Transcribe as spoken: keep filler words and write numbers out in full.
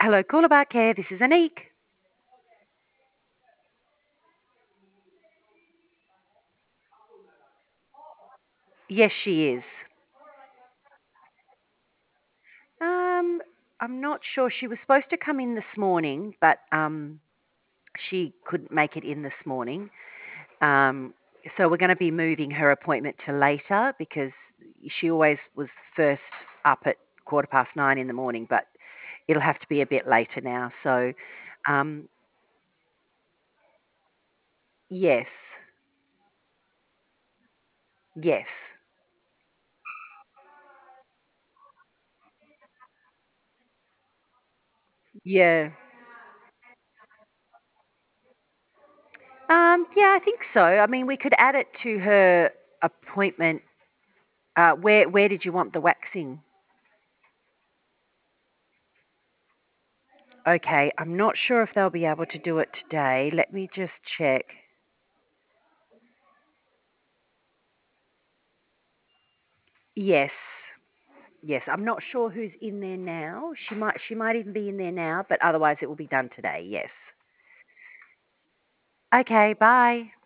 Hello, Coolabah Care. This is Anique. Yes, she is. Um, I'm not sure. She was supposed to come in this morning, but um, she couldn't make it in this morning. Um, so we're going to be moving her appointment to later because she always was first up at quarter past nine in the morning, but it'll have to be a bit later now. So, um, yes, yes, yeah. Um, yeah, I think so. I mean, we could add it to her appointment. Uh, where where did you want the waxing? Okay, I'm not sure if they'll be able to do it today. Let me just check. Yes, yes. I'm not sure who's in there now. She might she might even be in there now, but otherwise it will be done today. Yes. Okay. Bye.